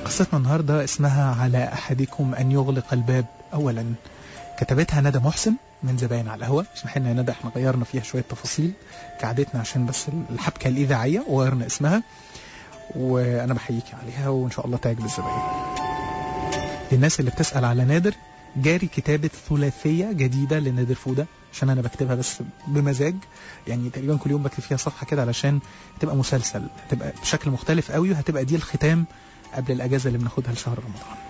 قصتنا النهاردة اسمها على أحدكم أن يغلق الباب أولا. كتبتها ندى محسن من زباين على القهوة. اسمح لنا يا ندى، احنا غيرنا فيها شوية تفاصيل كعادتنا عشان بس الحبكة الإذاعية، وغيرنا اسمها، وأنا بحييكي عليها وإن شاء الله تعجب الزباين. للناس اللي بتسأل على نادر، جاري كتابة ثلاثية جديدة لنادر فودة، عشان أنا بكتبها بس بمزاج، يعني تقريبا كل يوم بكتب فيها صفحة كده علشان تبقى مسلسل، تبقى بشكل مختلف قوي، وهتبقى دي الختام قبل الأجازة اللي بناخدها لشهر رمضان.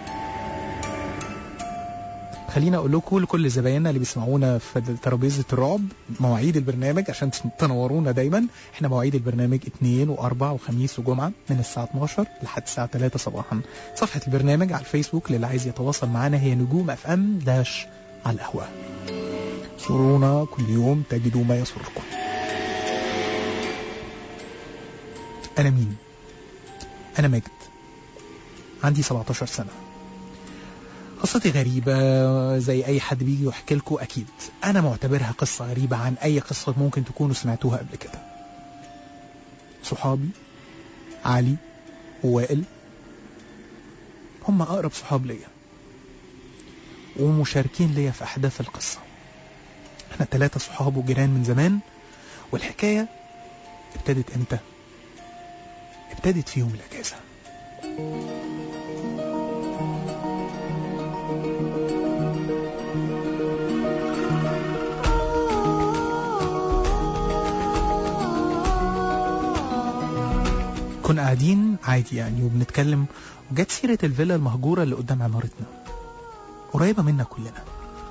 خلينا أقول لكم لكل زبايننا اللي بيسمعونا في ترابيزة الرعب مواعيد البرنامج عشان تنورونا دايما. احنا مواعيد البرنامج 2 و4 وخميس وجمعة من الساعة 12 لحد الساعة 3 صباحا. صفحة البرنامج على الفيسبوك للي عايز يتواصل معنا هي نجوم FM- على القهوة. زورونا كل يوم تجدوا ما يسركم. أنا مين؟ أنا ماجد، عندي 17 سنة. قصتي غريبة زي أي حد بيجي يحكي لكم أكيد. أنا معتبرها قصة غريبة عن أي قصة ممكن تكونوا سمعتوها قبل كده. صحابي علي ووائل هم أقرب صحاب ليا ومشاركين ليا في أحداث القصة. احنا 3 صحاب وجيران من زمان، والحكاية ابتدت امتى؟ ابتدت في يوم الأجازة. كنا قاعدين عادي يعني وبنتكلم، وجت سيرة الفيلا المهجورة اللي قدام عمارتنا، قريبة منا كلنا.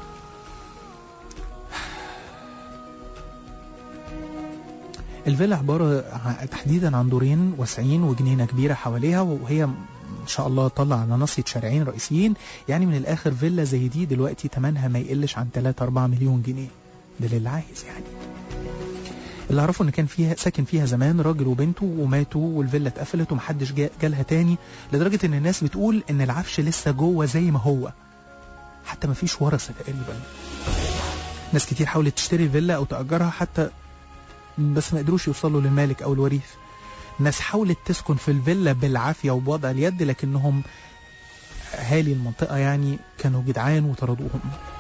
الفيلا عبارة تحديدا عن دورين واسعين وجنينة كبيرة حواليها، وهي ان شاء الله طلع على ناصية شارعين رئيسيين. يعني من الاخر فيلا زي دي دلوقتي تمنها ما يقلش عن 3-4 مليون جنيه، ده للي عايز يعني. اللي اعرفه ان كان فيها ساكن فيها زمان راجل وبنته وماتوا، والفيلا اتقفلت ومحدش جالها تاني، لدرجة ان الناس بتقول ان العفش لسه جوه زي ما هو، حتى ما فيش ورثة تقريبا. ناس كتير حاولت تشتري الفيلا او تأجرها حتى، بس ما قدروش يوصلوا للمالك او الوريث. ناس حاولت تسكن في الفيلا بالعافية وبوضع اليد، لكنهم اهالي المنطقة يعني كانوا جدعان وطردوهم.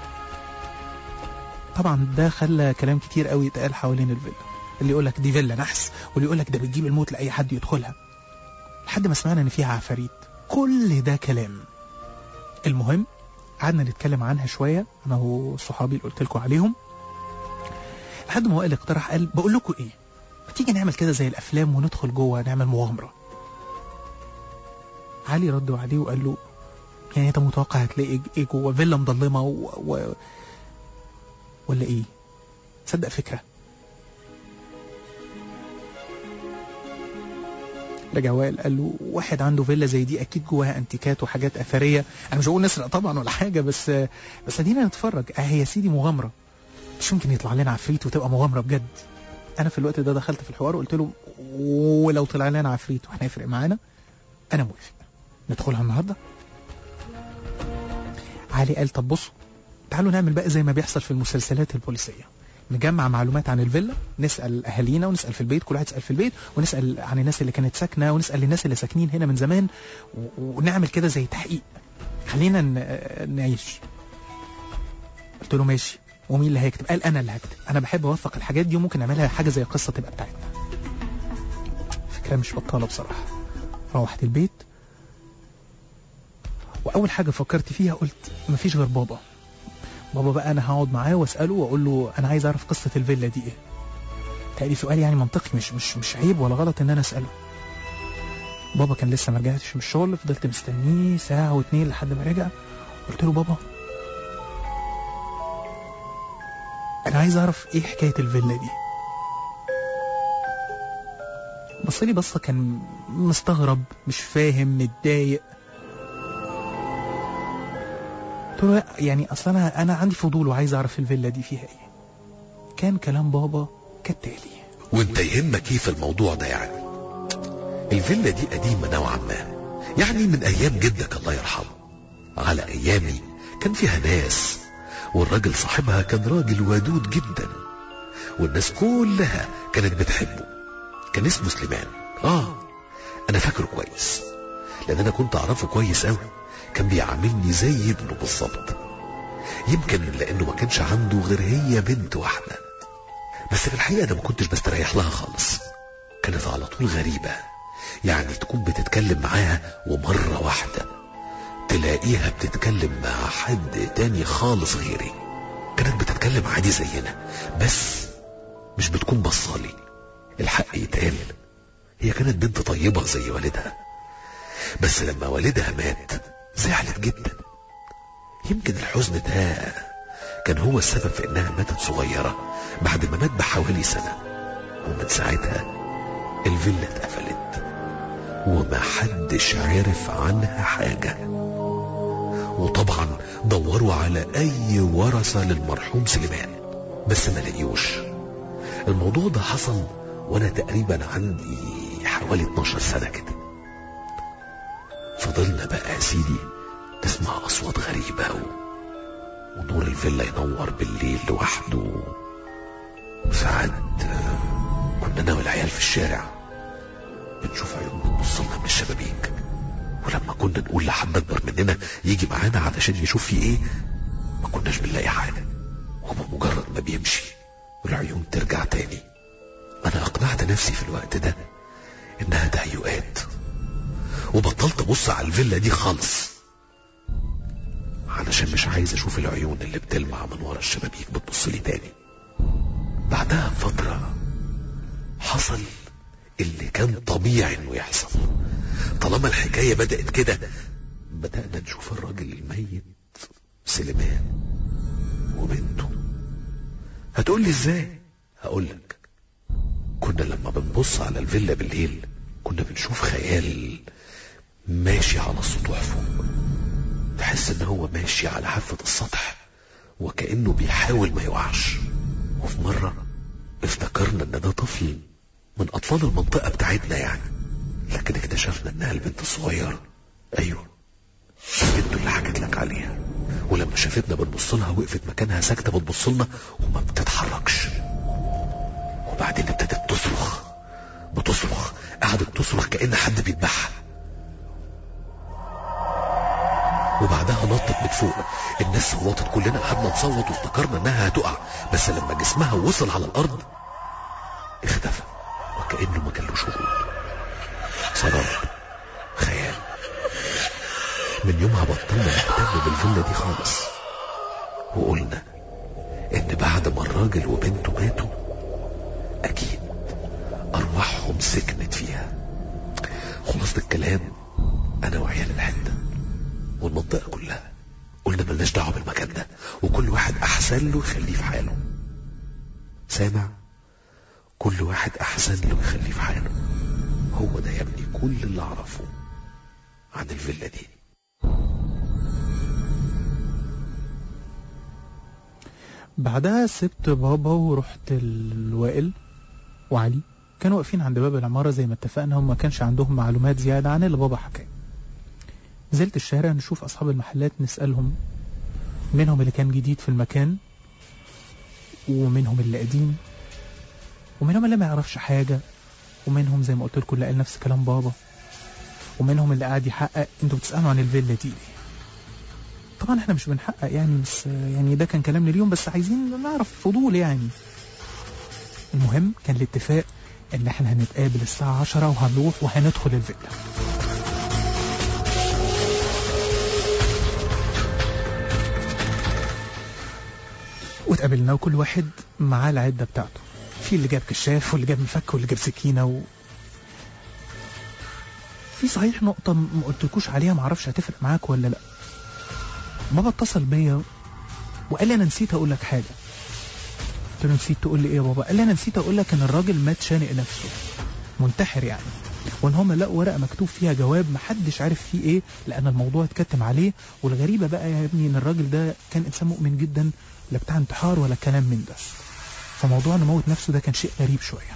طبعا ده خلى كلام كتير قوي يتقال حوالين الفيلا، اللي يقولك دي فيلا نحس، واللي يقولك ده بتجيب الموت لأي حد يدخلها، لحد ما سمعنا ان فيها عفاريت. كل ده كلام. المهم قعدنا نتكلم عنها شوية انا وصحابي اللي قلت لكم عليهم، لحد ما وائل اقترح، قال بقول لكم ايه، ما تيجي نعمل كده زي الافلام وندخل جوه نعمل مغامرة. علي رد عليه وقال له يعني انت متوقع هتلاقي ايه جوه فيلا مظلمة ولا ايه؟ صدق فكرة. رجع وائل قال له واحد عنده فيلا زي دي اكيد جواها انتيكات وحاجات اثريه، انا مش هقول نسرق طبعا ولا حاجه، بس ادينا نتفرج. هي يا سيدي مغامره، مش يمكن يطلع لنا عفريت وتبقى مغامره بجد. انا في الوقت ده دخلت في الحوار وقلت له ولو طلع لنا عفريت واحنا هيفرق معانا؟ انا موافق، ندخلها النهارده. علي قال طب بصوا تعالوا نعمل بقى زي ما بيحصل في المسلسلات البوليسيه، نجمع معلومات عن الفيلا، نسأل أهالينا ونسأل في البيت، كل واحد يسأل في البيت، ونسأل عن الناس اللي كانت ساكنة، ونسأل الناس اللي ساكنين هنا من زمان، ونعمل كده زي تحقيق، خلينا نعيش. قلت له ماشي، ومين اللي هيكتب؟ قال أنا اللي هكتب، أنا بحب أوثق الحاجات دي وممكن نعملها حاجة زي قصة تبقى بتاعتنا. فكرة مش بطالة بصراحة. روحت البيت، وأول حاجة فكرت فيها قلت مفيش غير بابا بقى أنا هقعد معاه وأسأله وأقول له أنا عايز أعرف قصة الفيلا دي إيه. تقريبا سؤال يعني منطقي، مش عيب ولا غلط إن أنا أسأله. بابا كان لسه ما رجعتش من الشغل، فضلت مستنيه 1 و2 ساعة لحد ما رجع. قلت له بابا أنا عايز أعرف إيه حكاية الفيلا دي. بصلي بصة كان مستغرب مش فاهم متضايق. قلت له يعني أصلا أنا عندي فضول وعايز أعرف الفيلا دي فيها إيه. كان كلام بابا كالتالي: وانت يهمك ايه في الموضوع ده؟ يعني الفيلا دي قديمة نوعا ما، يعني من ايام جدك الله يرحمه. على ايامي كان فيها ناس، والراجل صاحبها كان راجل ودود جدا، والناس كلها كانت بتحبه. كان اسمه سليمان. انا فاكره كويس. لان انا كنت اعرفه كويس قوي. كان بيعاملني زي ابنه بالظبط، يمكن لانه ما كانش عنده غير هي بنت واحدة. بس في الحقيقة انا ما كنتش بستريح لها خالص. كانت على طول غريبة، يعني تكون بتتكلم معاها ومرة واحدة تلاقيها بتتكلم مع حد تاني خالص غيري. كانت بتتكلم عادي زينا بس مش بتكون بصالي. الحق يتقال، هي كانت بنت طيبة زي والدها، بس لما والدها مات زعلت جدا. يمكن الحزن ده كان هو السبب في انها ماتت صغيرة بعد ما مات بحوالي سنة. ومن ساعتها الفيلا اتقفلت وما حدش عرف عنها حاجة. وطبعا دوروا على اي ورثة للمرحوم سليمان بس ما لقيوش. الموضوع ده حصل وانا تقريبا عندي حوالي 12 سنة كده. فضلنا بقى يا سيدي نسمع اصوات غريبة ونور الفيلا ينور بالليل لوحده. وساعات كنا انا والعيال في الشارع بنشوف عيون بتبصلنا من الشبابيك، ولما كنا نقول لحد اكبر مننا يجي معانا علشان يشوف في ايه ما كناش بنلاقي حاجة. وبمجرد ما بيمشي والعيون ترجع تاني انا اقنعت نفسي في الوقت ده انها تهيؤات، وبطلت ابص على الفيلا دي خالص علشان مش عايز اشوف العيون اللي بتلمع من ورا الشبابيك بتبص لي تاني. بعدها بفترة حصل اللي كان طبيعي انه يحصل. طالما الحكاية بدأت كده بدأنا نشوف الراجل الميت سليمان وبنته. هتقول لي ازاي؟ هقولك. كنا لما بنبص على الفيلا بالليل كنا بنشوف خيال ماشي على السطوح فوق، تحس ان هو ماشي على حافة السطح وكأنه بيحاول ما يوقعش. وفي مرة افتكرنا ان ده طفل من اطفال المنطقة بتاعتنا يعني، لكن اكتشفنا انها البنت الصغيرة. ايوه البنت اللي حكيت لك عليها. ولما شافتنا بنبص لها وقفت مكانها ساكتة بتبص لنا وما بتتحركش. وبعدين ابتدت بتصرخ قعدت تصرخ كأن حد بيذبحها. وبعدها نطت من فوق. الناس صوتت، كلنا قعدنا نصوت وافتكرنا انها هتقع، بس لما جسمها وصل على الارض اختفى وكأنه ما كانلوش وجود. سراب، خيال. من يومها بطلنا نهتم بالفيلا دي خالص، وقلنا ان بعد ما الراجل وبنته ماتوا اكيد ارواحهم سكنت فيها. خلصت الكلام انا وعيال الحته والمنطقه كلها قلنا ملناش دعوه بالمكان ده، وكل واحد احسن له يخليه في حاله. سامع؟ كل واحد احسن له يخليه في حاله. هو ده يا ابني كل اللي اعرفه عن الفيلا دي. بعدها سبت بابا ورحت الوائل وعلي، كانوا واقفين عند باب العمارة زي ما اتفقنا. هم ما كانش عندهم معلومات زيادة عن اللي بابا حكاه. نزلت الشارع نشوف أصحاب المحلات نسألهم، منهم اللي كان جديد في المكان ومنهم اللي قديم ومنهم اللي ما يعرفش حاجة ومنهم زي ما قلت لكم اللي قال نفس كلام بابا ومنهم اللي قاعد يحقق. انتوا بتسألوا عن الفيلا دي. طبعا احنا مش بنحقق يعني، بس يعني ده كان كلامنا اليوم، بس عايزين نعرف فضول يعني. المهم كان الاتفاق ان احنا هنتقابل الساعة 10 وهنروح وهندخل الفيلا. واتقابلنا وكل واحد معاه العدة بتاعته، في اللي جاب كشاف واللي جاب مفك واللي جاب سكينة في صحيح نقطة ما قلتلكوش عليها، معرفش هتفرق معاك ولا لا. بابا اتصل بيا وقال لي انا نسيت اقول لك حاجة. قلت له نسيت تقول لي ايه يا بابا؟ قال لي انا نسيت اقول لك ان الراجل مات شانق نفسه منتحر يعني، وان هم لقوا ورقة مكتوب فيها جواب محدش عارف فيه ايه لان الموضوع اتكتم عليه. والغريبة بقى يا ابني ان الراجل ده كان انسان مؤمن جدا، لا بتاع انتحار ولا كلام من ده. فموضوع انه موت نفسه ده كان شيء غريب شوية.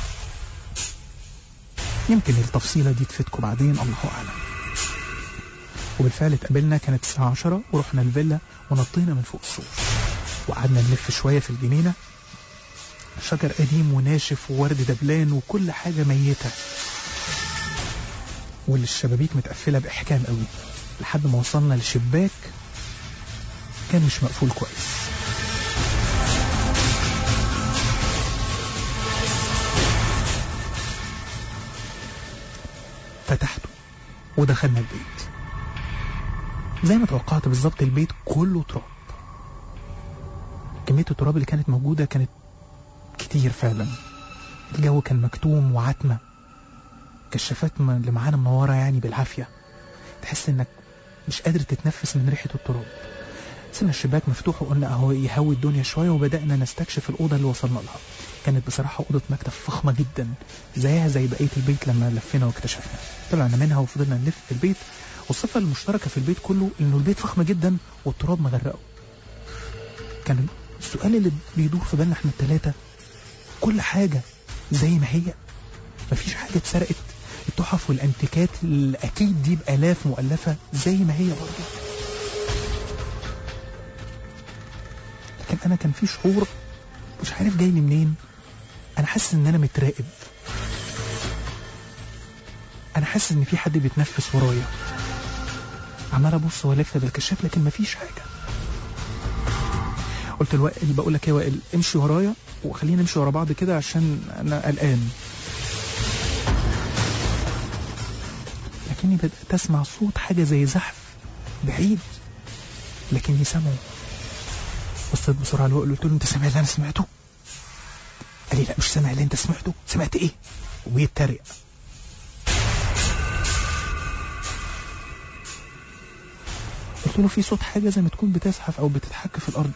يمكن التفصيلة دي تفيدكم بعدين، الله اعلم. وبالفعل اتقابلنا، كانت الساعة 10 ورحنا الفيلا ونطينا من فوق السور وقعدنا نلف شوية في الجنينة. شجر قديم وناشف وورد دبلان وكل حاجة ميتة. والشبابيك متقفلة بإحكام قوي، لحد ما وصلنا لشباك كان مش مقفول كويس. فتحته ودخلنا البيت. زي ما توقعت بالظبط، البيت كله تراب. كمية التراب اللي كانت موجودة كانت كتير فعلا. الجو كان مكتوم وعتمة، كشافات اللي معانا منورة يعني بالعافية، تحس انك مش قادر تتنفس من ريحة التراب. سيبنا الشباك مفتوح وقلنا اهو يهوي الدنيا شوية، وبدأنا نستكشف الأوضة اللي وصلنا لها. كانت بصراحة أوضة مكتب فخمة جدا، زيها زي بقية البيت لما لفينا واكتشفنا. طلعنا منها وفضلنا نلف في البيت، والصفة المشتركة في البيت كله انه البيت فخم جدا والتراب مغرقه. كان السؤال اللي بيدور في بالنا احنا الثلاثة، كل حاجة زي ما هي، مفيش حاجة اتسرقت. التحف والانتيكات اللي اكيد دي بآلاف مؤلفة زي ما هي برضه. لكن انا كان في شعور مش عارف جاي لي منين. انا حاسس ان انا متراقب، انا حاسس ان في حد بيتنفس ورايا. عمال ابص والف بالكشاف لكن مفيش حاجة. قلت لوائل، بقول لك يا وائل امشي ورايا وخلينا نمشي ورا بعض كده عشان انا قلقان. لكني بدأت اسمع صوت حاجة زي زحف بعيد لكني سامعه. بصيت بسرعة لوائل قلت له انت سامع اللي انا سمعته؟ قال لي لا مش سامع اللي انت سمعته. سمعت ايه؟ ويتريق. قلت له في صوت حاجة زي ما تكون بتزحف او بتتحك في الارض.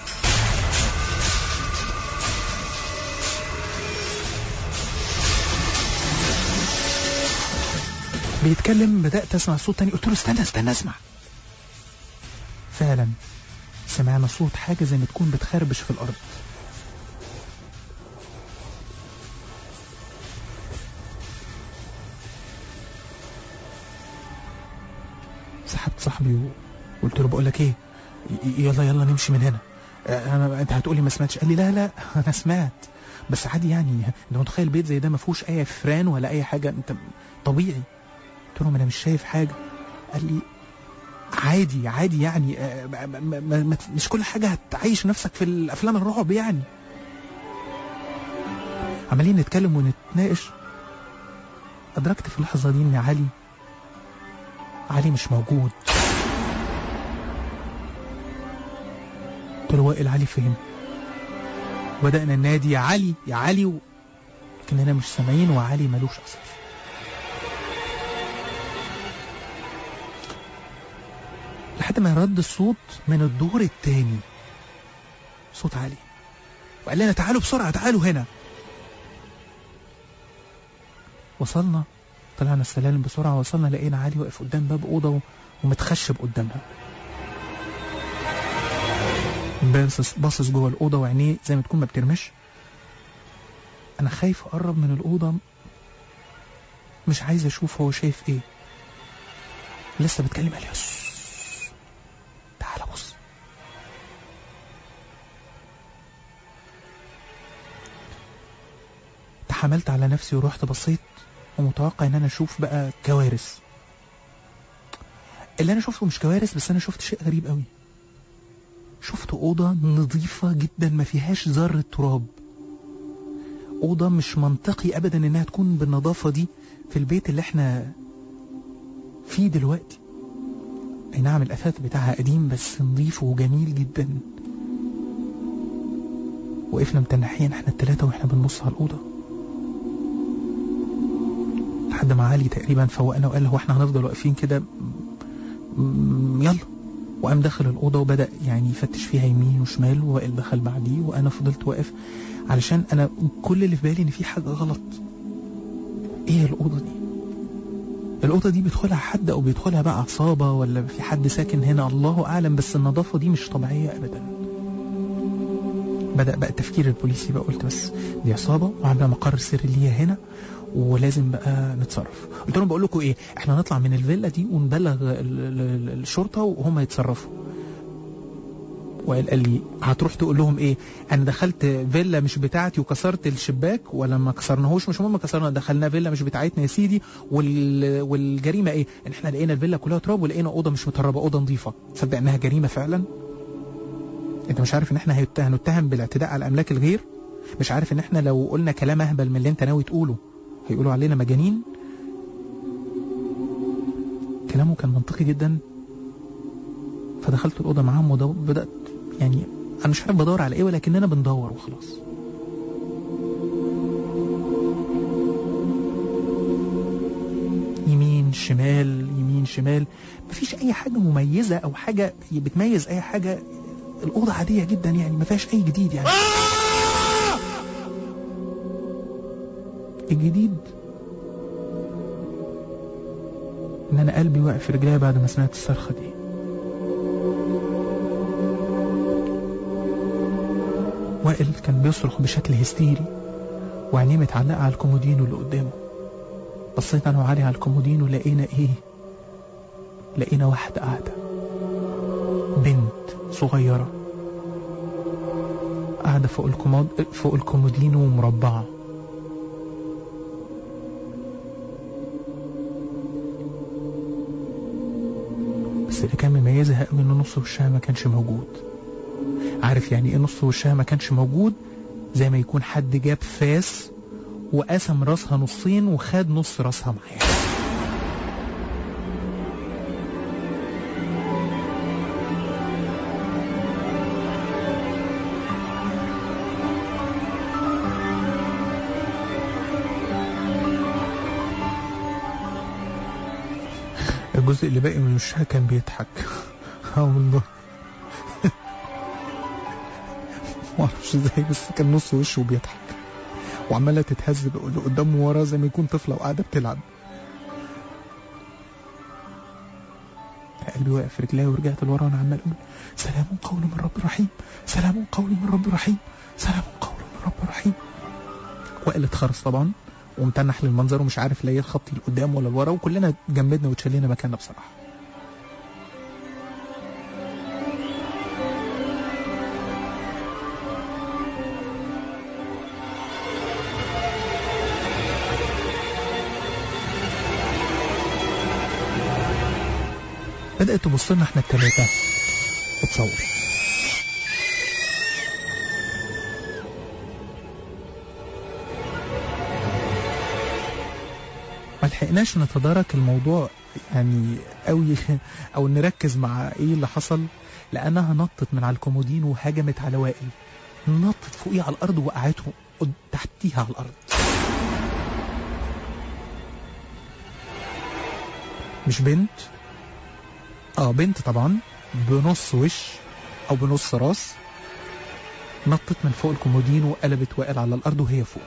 بيتكلم. بدأت اسمع صوت تاني. قلت له استنى اسمع. فعلا سمعنا صوت حاجة زي ما تكون بتخربش في الارض. سحبت صاحبي وقلت له بقول لك ايه، يلا نمشي من هنا. انت هتقولي ما سمعتش؟ قال لي لا انا سمعت، بس عادي يعني. انت متخيل بيت زي ده ما فيهوش اي فران ولا اي حاجة؟ انت طبيعي. قلت له ما انا مش شايف حاجة. قال لي عادي يعني، مش كل حاجة هتعيش نفسك في الافلام الرعب يعني. عمالين نتكلم ونتناقش. ادركت في اللحظة دي ان علي مش موجود. قلت له وائل علي فين؟ وبدأنا ننادي يا علي يا علي لكننا مش سامعين، وعلي ملوش أثر. لحد ما رد الصوت من الدور الثاني، صوت علي، وقال لنا تعالوا بسرعة، تعالوا هنا. وصلنا، طلعنا السلالم بسرعة، وصلنا لقينا علي واقف قدام باب أوضة ومتخشب قدامها، باصص جوه الأوضة وعينيه زي ما تكون ما بترمش. أنا خايف أقرب من الأوضة، مش عايز أشوف هو شايف إيه. لسه بتكلم قال لي تعال بص. تحملت على نفسي ورحت بصيت، ومتوقع ان انا اشوف بقى كوارث. اللي انا شفته مش كوارث، بس انا شفت شيء غريب قوي. شفت اوضة نظيفة جدا ما فيهاش ذرة تراب. اوضة مش منطقي ابدا انها تكون بالنظافة دي في البيت اللي احنا فيه دلوقتي. اي نعم الاثاث بتاعها قديم بس نظيف وجميل جدا. وقفنا متنحين احنا الثلاثة واحنا بنبص على الأوضة، لحد ما علي تقريبا فوقنا وقال هو احنا هنفضل واقفين كده؟ يلا. وقام دخل الأوضة وبدأ يعني يفتش فيها يمين وشمال، ووائل دخل بعديه، وأنا فضلت واقف علشان أنا كل اللي في بالي إن في حاجة غلط. إيه الأوضة دي؟ الأوضة دي بيدخلها حد أو بيدخلها بقى عصابة ولا في حد ساكن هنا؟ الله أعلم، بس النظافة دي مش طبيعية أبدا. بدأ بقى التفكير البوليسي بقى. قلت بس دي عصابة وعاملة مقر سري ليها هنا ولازم بقى نتصرف. قلت لهم بقول لكم ايه، احنا نطلع من الفيلا دي ونبلغ الشرطة وهم يتصرفوا. وقال لي هتروح تقول لهم ايه؟ انا دخلت فيلا مش بتاعتي وكسرت الشباك، ولا ما كسرناهوش مش مهم كسرنا، دخلنا فيلا مش بتاعتنا يا سيدي، والجريمه ايه؟ ان احنا لقينا الفيلا كلها تراب ولقينا اوضه مش متربه، اوضه نظيفه. تصدق انها جريمه فعلا؟ انت مش عارف ان احنا هنتهم بالاعتداء على املاك الغير؟ مش عارف ان احنا لو قلنا كلام اهبل من اللي انت ناوي تقوله هيقولوا علينا مجانين؟ كلامه كان منطقي جدا. فدخلت الأوضة معاهم وبدأت يعني أنا مش عارف بدور على إيه، ولكننا بندور وخلاص. يمين شمال يمين شمال، مفيش أي حاجة مميزة أو حاجة بتميز أي حاجة. الأوضة عادية جدا يعني ما فيهاش أي جديد يعني. الجديد إن أنا قلبي واقف في رجلي بعد ما سمعت الصرخة دي. وائل كان بيصرخ بشكل هستيري وعينيه متعلقة على الكومودينو اللي قدامه. بصيت أنا وعلي على الكومودينو، لقينا إيه؟ لقينا واحدة قاعدة، بنت صغيرة قاعدة فوق الكومودينو مربعة. بس اللي كان مميزها قوي إن نص وشها ما كانش موجود. عارف يعني ايه نص وشها ما كانش موجود؟ زي ما يكون حد جاب فاس وقسم راسها نصين وخد نص راسها معاها. الجزء اللي باقي من وشها كان بيضحك. والله معرفش ازاي، بس كان نص وشه بيضحك وعمالة تتهز لقدام وورا زي ما يكون طفلة وقاعدة بتلعب. قلبي واقف في رجلي ورجعت لورا وانا عمال اقول سلام قول من رب رحيم، سلام قول من رب رحيم، سلام قول من رب رحيم. وائل اتخرس طبعا ومتنح للمنظر ومش عارف لا يخطي لقدام ولا لورا، وكلنا جمدنا وتشلينا مكاننا بصراحة. بدأت تبص لنا احنا الثلاثة. اتصور ما لحقناش نتدارك الموضوع يعني قوي او نركز مع ايه اللي حصل، لانها نطت من على الكومودين وهجمت على وائل، نطت فوقيه على الارض وقعته تحتيها على الارض. مش بنت، بنت طبعا بنص وش او بنص راس، نطت من فوق الكومودين وقلبت وائل على الارض وهي فوق.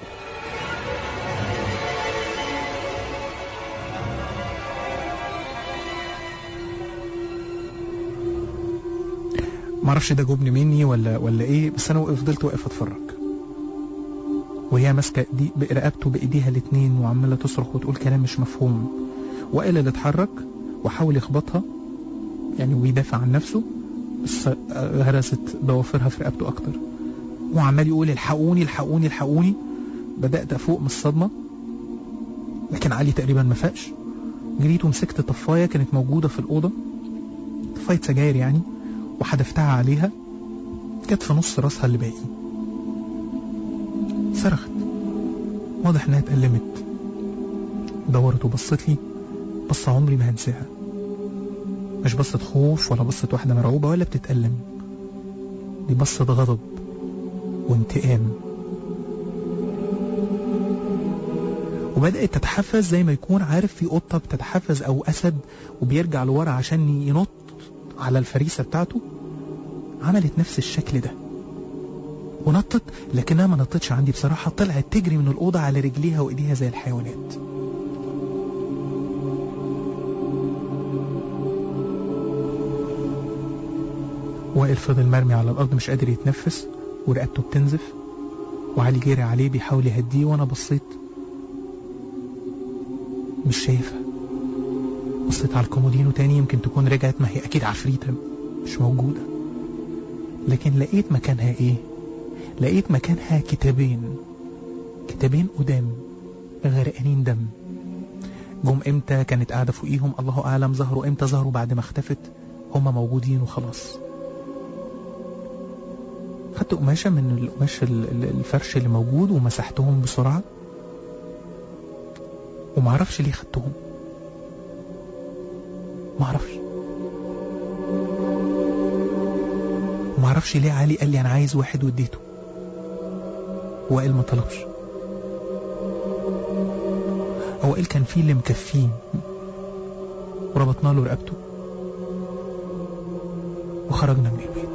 معرفش ده جبن مني ولا ايه، بس انا فضلت واقف اتفرج وهي ماسكه رقبته بايديها الاتنين وعماله تصرخ وتقول كلام مش مفهوم. وائل اللي اتحرك وحاول يخبطها يعني ويدافع عن نفسه، بس هرست ضوافرها في رقبته اكتر وعمال يقول الحقوني الحقوني الحقوني. بدأت افوق من الصدمة، لكن علي تقريبا ما فاقش. جريت ومسكت طفاية كانت موجودة في الأوضة، طفاية سجاير يعني، وحدفتها عليها، جت في نص راسها اللي باقي. صرخت، واضح انها اتألمت. دورت وبصت لي بصة عمري ما هنساها، مش بصة خوف ولا بصة واحدة مرعوبة ولا بتتألم، دي بصة غضب وانتقام. وبدأت تتحفز زي ما يكون عارف في قطة بتتحفز أو أسد وبيرجع لورا عشان ينط على الفريسة بتاعته. عملت نفس الشكل ده ونطت، لكنها ما نطتش عندي بصراحة، طلعت تجري من الأوضة على رجليها وإيديها زي الحيوانات. وائل فضل مرمي على الأرض مش قادر يتنفس ورقبته بتنزف، وعلي جري عليه بيحاول يهديه، وأنا بصيت مش شايفها. بصيت على الكومودينو تاني، يمكن تكون رجعت، ما هي أكيد عفريتة مش موجودة. لكن لقيت مكانها ايه؟ لقيت مكانها كتابين قدام غرقانين دم. جم امتى؟ كانت قاعدة فوقيهم، الله اعلم ظهروا امتى. ظهروا بعد ما اختفت، هما موجودين وخلاص. خدت قماشة من القماش الفرش اللي موجود ومسحتهم بسرعة، ومعرفش ليه خدتهم، معرفش ليه. علي قال لي انا عايز واحد واديته، وائل ما طلبش. هو قال كان فيه اللي مكفيه، وربطنا له رقبته وخرجنا من البيت.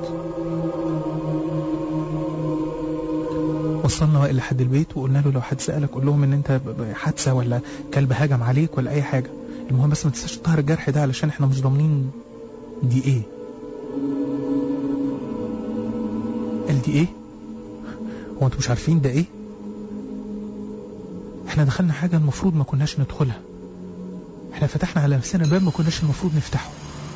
وصلنا وائل لحد البيت وقلنا له لو حد سألك قول لهم ان انت حادثة ولا كلب هجم عليك ولا اي حاجة، المهم بس ما تنساش تطهر الجرح ده علشان احنا مش ضامنين دي ايه. قال دي ايه؟ هو انتوا مش عارفين ده ايه؟ احنا دخلنا حاجة المفروض ما كناش ندخلها، احنا فتحنا على نفسنا باب ما كناش المفروض نفتحه.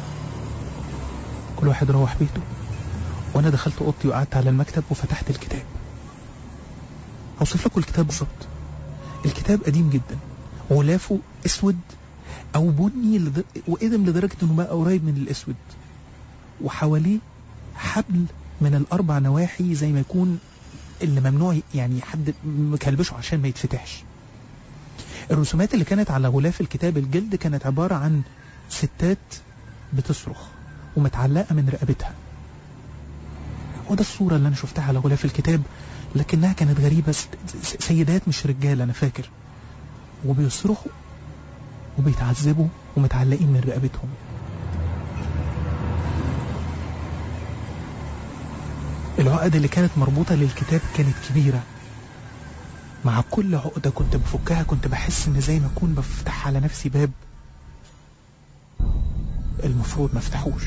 كل واحد روح بيته، وانا دخلت اوضتي وقعدت على المكتب وفتحت الكتاب. اوصف لكم الكتاب بالظبط. الكتاب قديم جدا، غلافه اسود او بني وقدم لدرجة انه بقى قريب من الاسود، وحواليه حبل من الاربع نواحي زي ما يكون اللي ممنوع يعني حد مكلبشه عشان ما يتفتحش. الرسومات اللي كانت على غلاف الكتاب الجلد كانت عبارة عن ستات بتصرخ ومتعلقة من رقبتها، وده الصورة اللي انا شفتها على غلاف الكتاب، لكنها كانت غريبة. سيدات مش رجال انا فاكر، وبيصرخوا وبيتعذبوا ومتعلقين من رقبتهم. العقد اللي كانت مربوطة للكتاب كانت كبيرة، مع كل عقدة كنت بفكها كنت بحس ان زي ما اكون بفتح على نفسي باب المفروض ما افتحوش.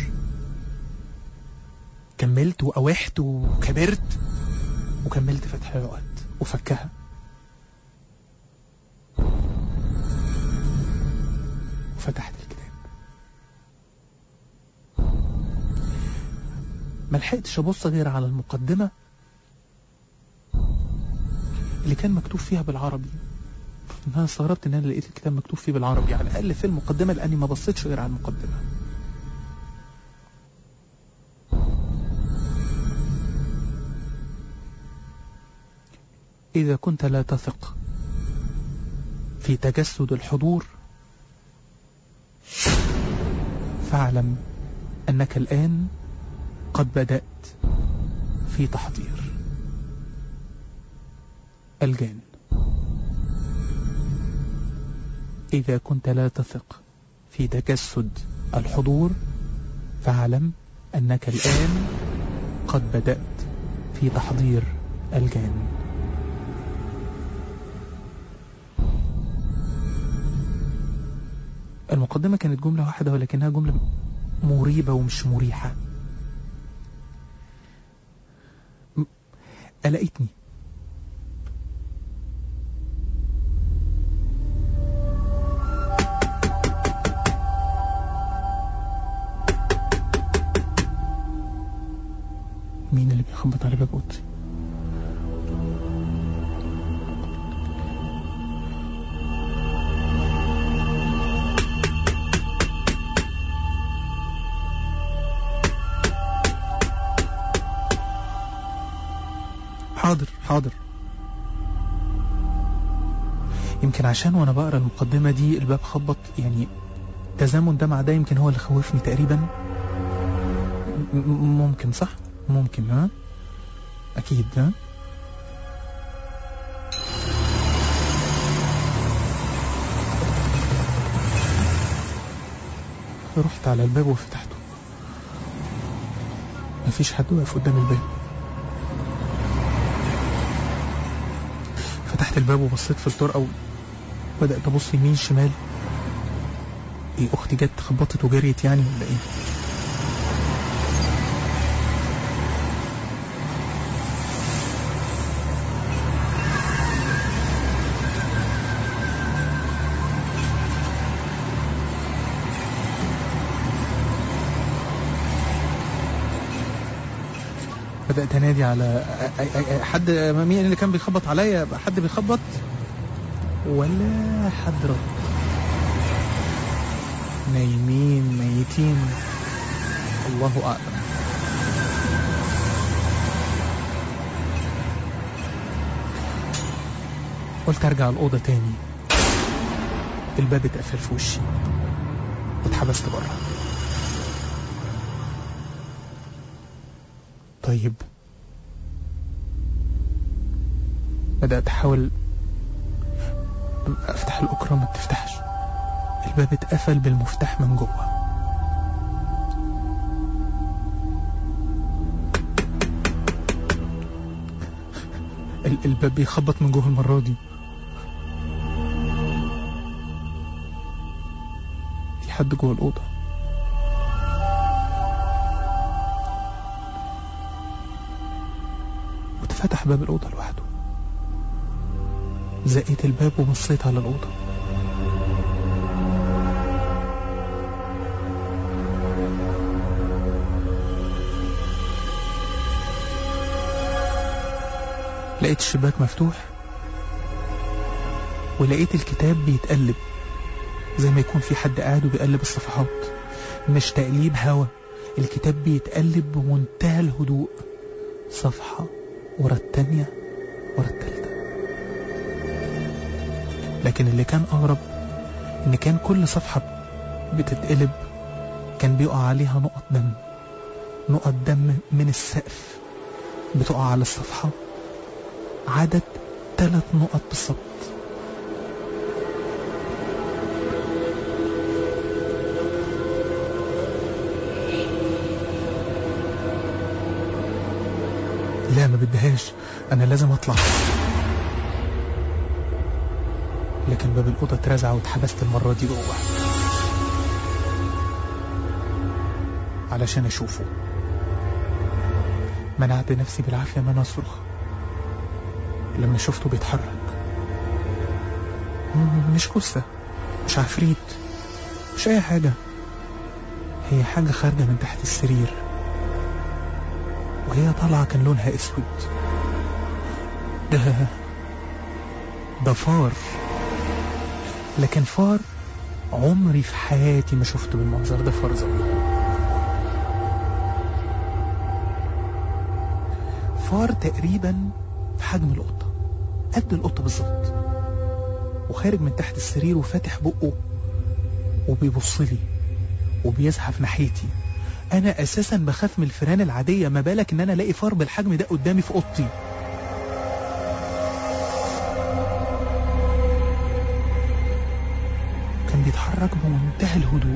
كملت وأوحت وكبرت وكملت فتح العقد وفكها. وفتحت الكتاب، ما لحقتش ابص غير على المقدمة اللي كان مكتوب فيها بالعربي. انا استغربت ان انا لقيت الكتاب مكتوب فيه بالعربي، على الاقل في المقدمة، لاني ما بصيتش غير على المقدمة. إذا كنت لا تثق في تجسد الحضور فاعلم أنك الآن قد بدأت في تحضير الجان. إذا كنت لا تثق في تجسد الحضور فاعلم أنك الآن قد بدأت في تحضير الجان. المقدمة كانت جملة واحدة ولكنها جملة مريبة ومش مريحة. قلقتني. مين اللي بيخبط على باب اوضتي؟ حاضر. يمكن عشان وانا بقرا المقدمة دي الباب خبط، يعني تزامن ده مع ده يمكن هو اللي خوفني تقريبا. ممكن، صح؟ ممكن. ها اكيد. ها رحت على الباب وفتحته، مفيش حد واقف قدام الباب. فتحت الباب وبصيت في الطرقة وبدأت أبص يمين شمال. ايه، أختي جت خبطت وجريت يعني ولا ايه؟ بدأت انادي على حد. مين اللي كان بيخبط عليا؟ حد بيخبط ولا حد رد؟ نايمين ميتين، الله أعلم. قلت ارجع الأوضة تاني، الباب اتقفل في وشي واتحبست بره. طيب بدأت احاول افتح الأكرة، ما بتفتحش. الباب اتقفل بالمفتاح من جوه. الباب بيخبط من جوه المرة دي. في حد جوه الأوضة. واتفتح باب الأوضة لوحده. زقيت الباب وبصيت على الأوضة. لقيت الشباك مفتوح، ولقيت الكتاب بيتقلب زي ما يكون في حد قاعد وبيقلب الصفحات، مش تقليب هوا. الكتاب بيتقلب بمنتهى الهدوء، صفحة ورا التانية ورا التالتة. لكن اللي كان أغرب إن كان كل صفحة بتتقلب كان بيقع عليها نقط دم، نقط دم من السقف بتقع على الصفحة، عدد 3 نقط بالظبط. لا ما بدهاش، أنا لازم أطلع. لكن باب الأوضة اترزع واتحبست المرة دي جوه علشان أشوفه. منعت نفسي بالعافية من أصرخ لما شفته بيتحرك. مش جثة، مش عفريت، مش أي حاجة. هي حاجة خارجة من تحت السرير، وهي طالعة كان لونها اسود. ده فار، لكن فار عمري في حياتي ما شفته بالمنظر ده. فار زوي، فار تقريبا في حجم القطة، قد القطة بالظبط، وخارج من تحت السرير وفاتح بقه وبيبصلي وبيزحف ناحيتي. انا اساسا بخاف من الفئران العادية، ما بالك ان انا الاقي فار بالحجم ده قدامي في اوضتي. كان بيتحرك بمنتهى الهدوء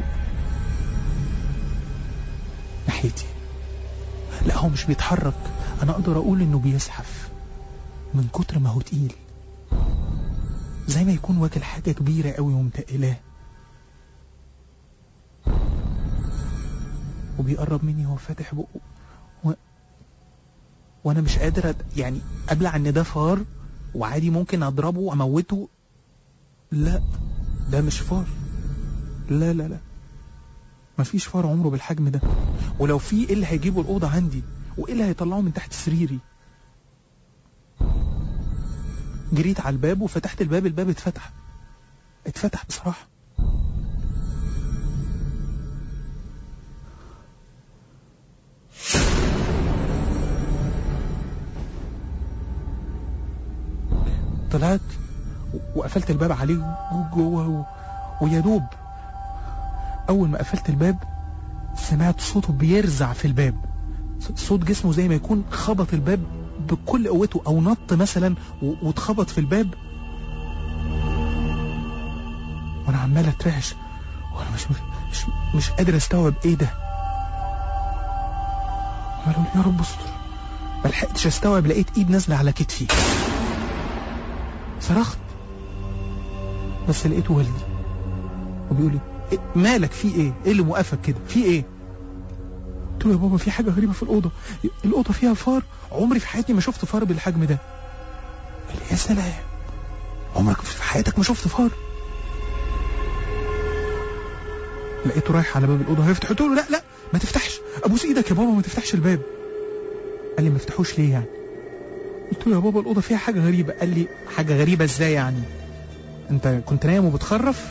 ناحيتي. لا هو مش بيتحرك، انا اقدر اقول انه بيزحف من كتر ما هو تقيل، زي ما يكون واكل حاجة كبيرة قوي ومتقلاه، وبيقرب مني وهو فاتح بقه وانا مش قادر يعني ابلع ان ده فار وعادي ممكن اضربه واموته. لا ده مش فار، لا لا لا، مفيش فار عمره بالحجم ده. ولو في ايه اللي هيجيبه الأوضة عندي، وايه اللي هيطلعه من تحت سريري؟ جريت على الباب وفتحت الباب، الباب اتفتح بصراحة. طلعت وقفلت الباب عليه جوه، ويا دوب اول ما قفلت الباب سمعت صوته بيرزع في الباب، صوت جسمه زي ما يكون خبط الباب بكل قوته، او نط مثلا واتخبط في الباب. وانا عمال اترعش وانا مش قادر استوعب ايه ده. قالوا يا رب استر. ما لحقتش استوعب، لقيت ايد نازله على كتفي، صرخت بس لقيته والدي وبيقول لي إيه مالك، في ايه اللي موقفك كده، في ايه؟ قلت له يا بابا في حاجه غريبه في الاوضه فيها فار، عمري في حياتي ما شفت فار بالحجم ده. قال لي يا سلام، عمرك في حياتك ما شفت فار؟ لقيته رايح على باب الاوضه هيفتح، قلت له لا ما تفتحش، ابوس ايدك يا بابا ما تفتحش الباب. قال لي ما افتحوش ليه يعني؟ قلت له يا بابا الأوضة فيها حاجة غريبة. قال لي حاجة غريبة ازاي يعني؟ انت كنت نايم وبتخرف؟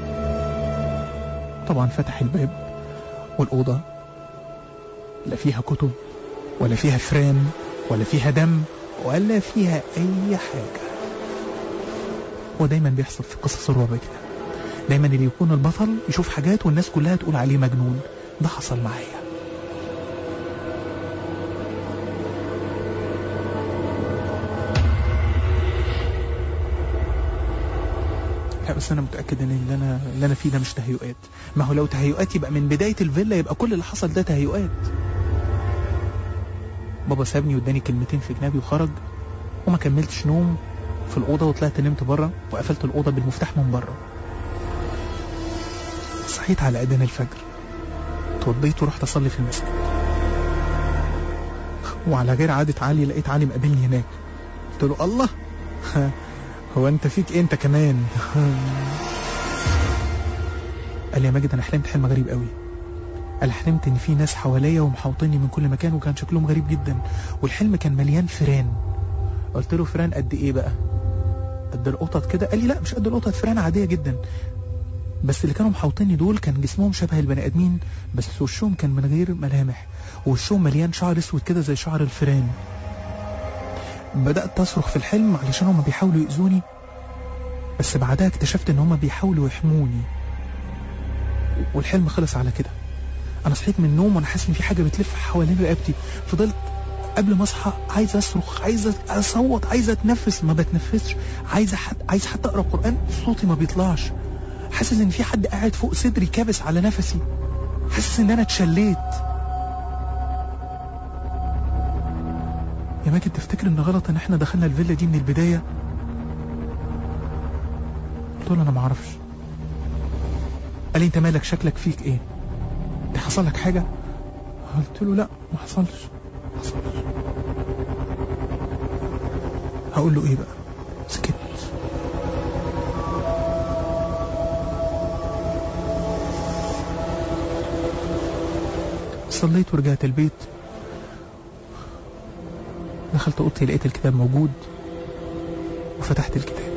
طبعا فتح الباب والأوضة لا فيها كتب ولا فيها فران ولا فيها دم ولا فيها أي حاجة. ودايما بيحصل في قصص الرعب كده، دايما اللي يكون البطل يشوف حاجات والناس كلها تقول عليه مجنون. ده حصل معايا. لا بس انا متاكد ان اللي انا فيه ده مش تهيؤات. ما هو لو تهيؤات يبقى من بدايه الفيلا يبقى كل اللي حصل ده تهيؤات. بابا سابني واداني كلمتين في جنابي وخرج، وما كملتش نوم في الاوضه وطلعت نمت بره وقفلت الاوضه بالمفتاح من بره. صحيت على اذان الفجر، اتوضيت ورحت اصلي في المسجد، وعلى غير عادة علي لقيت علي مقابلني هناك. قلت له الله هو انت فيك ايه انت كمان؟ قال لي يا ماجد انا حلمت حلم غريب قوي. قال حلمت ان في ناس حواليا ومحوطيني من كل مكان وكان شكلهم غريب جدا، والحلم كان مليان فيران. قلت له فيران قد ايه بقى؟ قد القطط كده؟ قال لي لا مش قد القطط، فيران عادية جدا، بس اللي كانوا محوطيني دول كان جسمهم شبه البني ادمين بس وشهم كان من غير ملامح، ووشهم مليان شعر اسود كده زي شعر الفيران. بدأت أصرخ في الحلم علشان هما بيحاولوا يؤذوني، بس بعدها اكتشفت ان هما بيحاولوا يحموني، والحلم خلص على كده. انا صحيت من النوم وانا حاسس ان في حاجه بتلف حوالين رقبتي. فضلت قبل ما اصحى عايز اصرخ، عايز اصوت، عايز اتنفس، ما بتنفسش، عايز حتى اقرا قران، صوتي ما بيطلعش. حاسس ان في حد قاعد فوق صدري كابس على نفسي، حاسس ان انا اتشليت. يا ماجد تفتكر ان غلط ان احنا دخلنا الفيلا دي من البدايه؟ قلت له انا ما اعرفش. قال لي انت مالك، شكلك فيك ايه؟ انت حصل لك حاجه؟ قلت له لا ما حصلش. هقول له ايه بقى؟ سكت. صليت ورجعت البيت، دخلت اوضتي لقيت الكتاب موجود وفتحت الكتاب.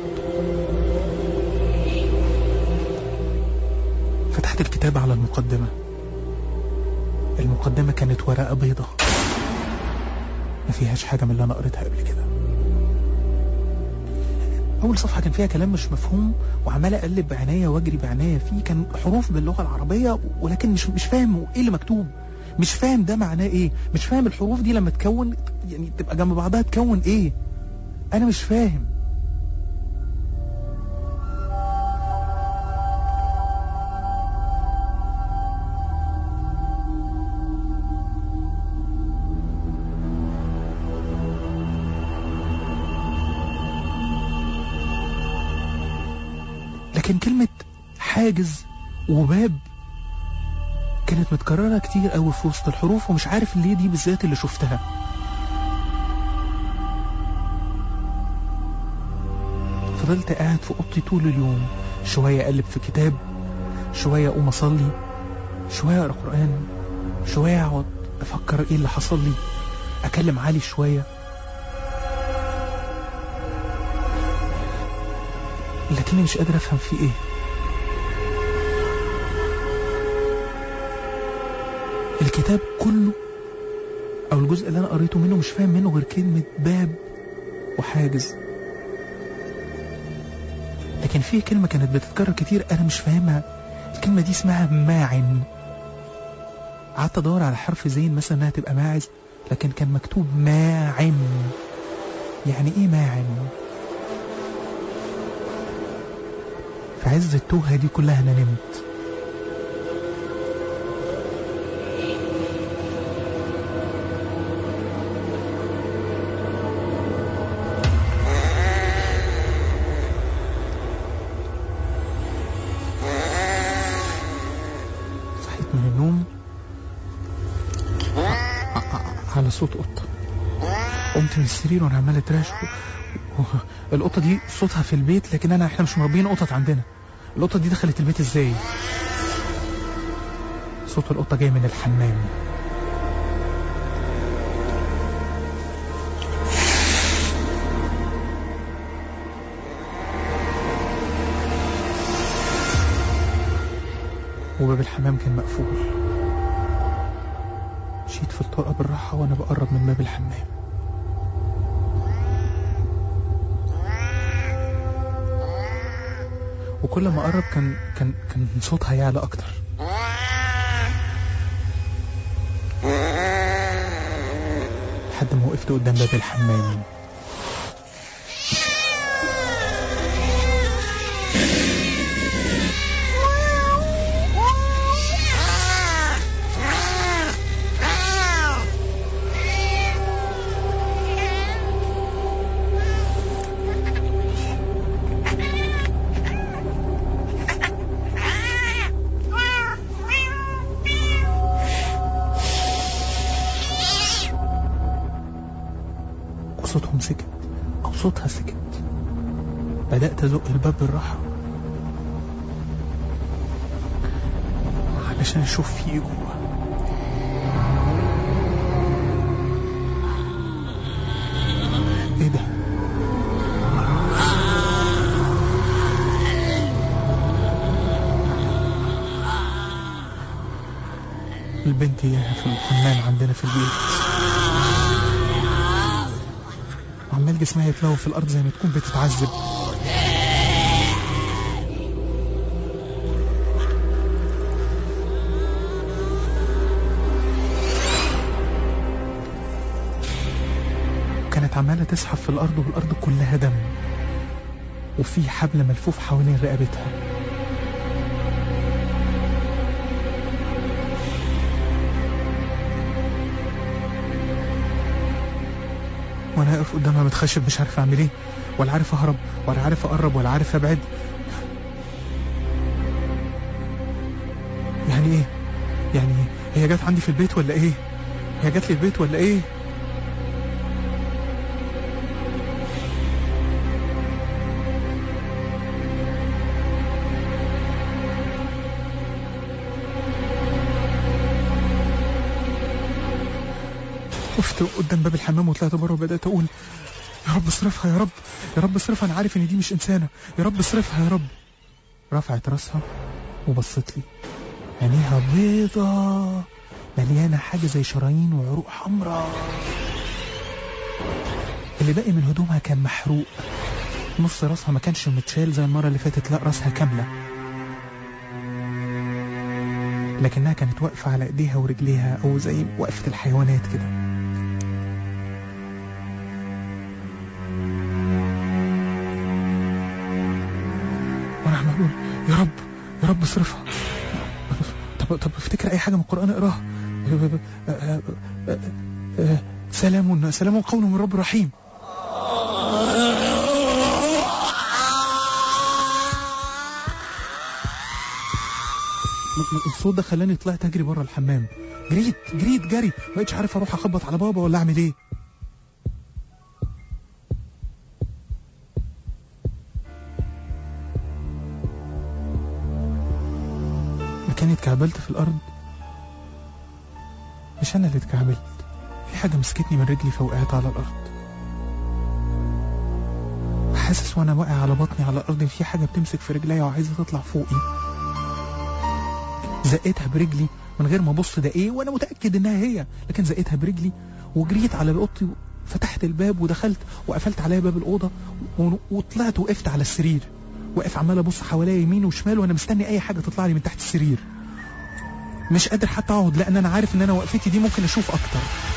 فتحت الكتاب على المقدمة. المقدمة كانت ورقة بيضة ما فيهاش حاجة من اللي أنا قريتها قبل كده. أول صفحة كان فيها كلام مش مفهوم، وعمال أقلب بعناية واجري بعناية فيه. كان حروف باللغة العربية ولكن مش فاهم إيه اللي مكتوب، مش فاهم ده معناه إيه، مش فاهم الحروف دي لما تكون يعني تبقى جنب بعضها تكون إيه. أنا مش فاهم. لكن كلمة حاجز وباب كانت متكررة كتير قوي في وسط الحروف، ومش عارف ليه دي بالذات اللي شفتها. فضلت قاعد في اوضتي طول اليوم، شوية اقلب في كتاب، شوية اقوم اصلي، شوية اقرا قرآن، شوية اقعد افكر ايه اللي حصل لي، اكلم علي شوية. لكني مش قادر افهم فيه ايه. الكتاب كله او الجزء اللي انا قريته منه مش فاهم منه غير كلمة باب وحاجز، لكن فيه كلمة كانت بتتكرر كتير انا مش فاهمها. الكلمة دي اسمها ماعن. قعدت ادور على حرف زين مثلا انها تبقى ماعز، لكن كان مكتوب ماعن. يعني ايه ماعن؟ في عز التوهة دي كلها أنا نمت. صحيت من النوم على صوت قطة. قمت من السرير وانا عمال اتراش. القطة دي صوتها في البيت، لكن احنا مش مربيين قطط عندنا. القطة دي دخلت البيت ازاي؟ صوت القطة جاي من الحمام. وباب الحمام كان مقفول. مشيت في الطرقة بالراحة وأنا بقرب من باب الحمام. وكل ما أقرب كان صوتها يعلى أكتر. لحد ما وقفت قدام باب الحمام. صوتهم سكت أو صوتها سكت. بدأت أزق الباب بالراحة علشان أشوف فيه جوه. إيه ده؟ البنت إياها في الحمام عندنا في البيت، عمال جسمها يتلوى في الأرض زي ما تكون بتتعذب. كانت عمالة تسحب في الأرض والأرض كلها دم، وفي حبل ملفوف حوالين رقبتها. وانا واقف قدامها متخشب، مش عارف اعمل ايه، ولا عارف اهرب ولا عارف اقرب ولا عارف ابعد. يعني ايه؟ يعني هي جت عندي في البيت ولا ايه؟ هي جت لي البيت ولا ايه؟ وقفت قدام باب الحمام وطلعت بره وبدأت أقول يا رب اصرفها، يا رب يا رب اصرفها، أنا عارف إن دي مش إنسانة، يا رب اصرفها يا رب. رفعت راسها وبصت لي، عينيها بيضة مليانة حاجة زي شرايين وعروق حمراء. اللي باقي من هدومها كان محروق، نص راسها ما كانش متشال زي المرة اللي فاتت، لا راسها كاملة، لكنها كانت واقفة على ايديها ورجليها او زي وقفة الحيوانات كده. وانا عمال اقول يا رب يا رب اصرفها. طب افتكر اي حاجة من القرآن اقراها. سلام قول من رب رحيم. الصوت ده خلاني طلعت اجري بره الحمام. جريت جري، ما بقتش عارف اروح اخبط على بابا ولا اعمل ايه. مكاني اتكعبلت في الارض. مش انا اللي اتكعبلت، في حاجه مسكتني من رجلي فوقعت على الارض. حاسس وانا واقع على بطني على الارض في حاجه بتمسك في رجليا وعايزه تطلع فوقي. زقيتها برجلي من غير ما ابص ده ايه، وانا متاكد انها هي، لكن زقيتها برجلي وجريت على اوضتي، فتحت الباب ودخلت وقفلت عليا باب الاوضه وطلعت وقفت على السرير، واقف عمال ابص حواليا يمين وشمال وانا مستني اي حاجه تطلع لي من تحت السرير. مش قادر حتى اقعد، لان انا عارف ان انا وقفتي دي ممكن اشوف اكتر.